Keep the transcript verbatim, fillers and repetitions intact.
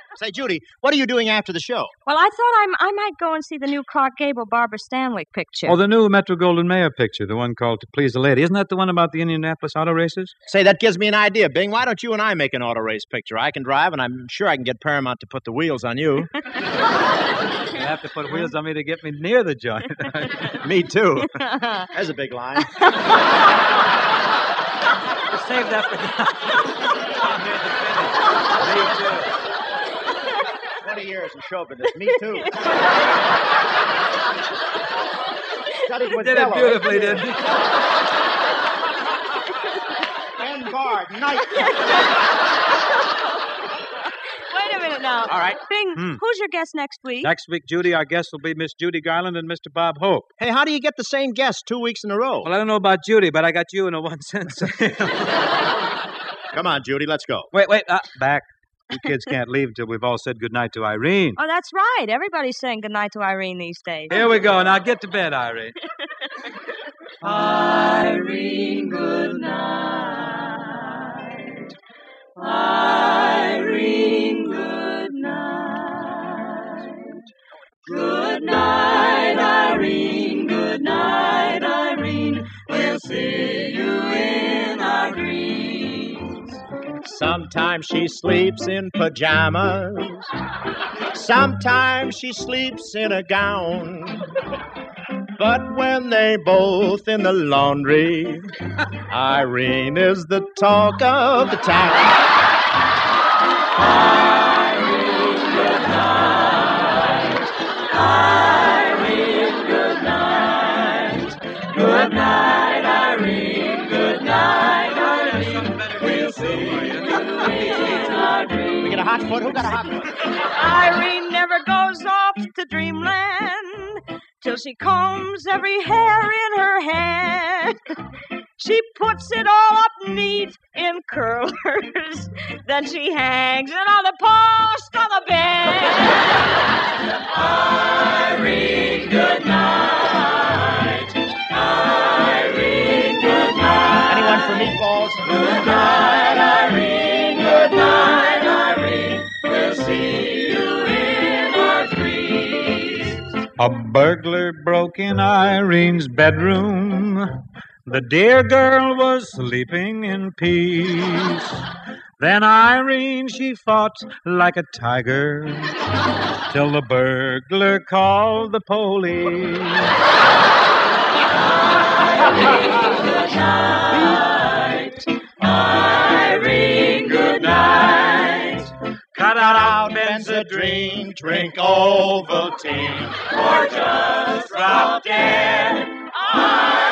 Say, Judy, what are you doing after the show? Well, I thought I, I might go and see the new Clark Gable, Barbara Stanwyck picture. Oh, the new Metro Goldwyn Mayer picture, the one called To Please a Lady. Isn't that the one about the Indianapolis auto races? Say, that gives me an idea, Bing. Why don't you and I make an auto race picture? I can drive, and I'm sure I can get Paramount to put the wheels on you. You have to put wheels on me to get me near the joint. Me, too. There's a big line. Save that for Me, too. twenty years in show business. Me, too. Studied with did Bello. it beautifully, didn't you? And Bard, night. Wait a minute now. All right. Bing, Hmm. who's your guest next week? Next week, Judy, our guests will be Miss Judy Garland and Mister Bob Hope. Hey, how do you get the same guest two weeks in a row? Well, I don't know about Judy, but I got you in a one-cent sale. Come on, Judy, let's go. Wait, wait, uh, back. You kids can't leave until we've all said goodnight to Irene. Oh, that's right. Everybody's saying goodnight to Irene these days. Here we go. Now get to bed, Irene. Irene, good night. Irene, good night. Good night, Irene. Good night, Irene. We'll see you in our dreams. Sometimes she sleeps in pajamas. Sometimes she sleeps in a gown. But when they both in the laundry, Irene is the talk of the town. Irene, good night. Irene, good night. Good night, Irene. Good night, Irene. We'll see you in our dreams. We get a hot foot? Who got a hot foot? Irene never goes off to dreamland till she combs every hair in her head. She puts it all up neat in curlers. Then she hangs it on the post on the bed. Irene, good night. Irene, good night. Anyone for meatballs? Good night, Irene. Good night, Irene. We'll see you in our dreams. A burglar broke in Irene's bedroom. The dear girl was sleeping in peace. Then Irene, she fought like a tiger till the burglar called the police. Good night. Irene, good night. Cut Out Benzedrine, drink Ovaltine, Or just drop dead. Irene.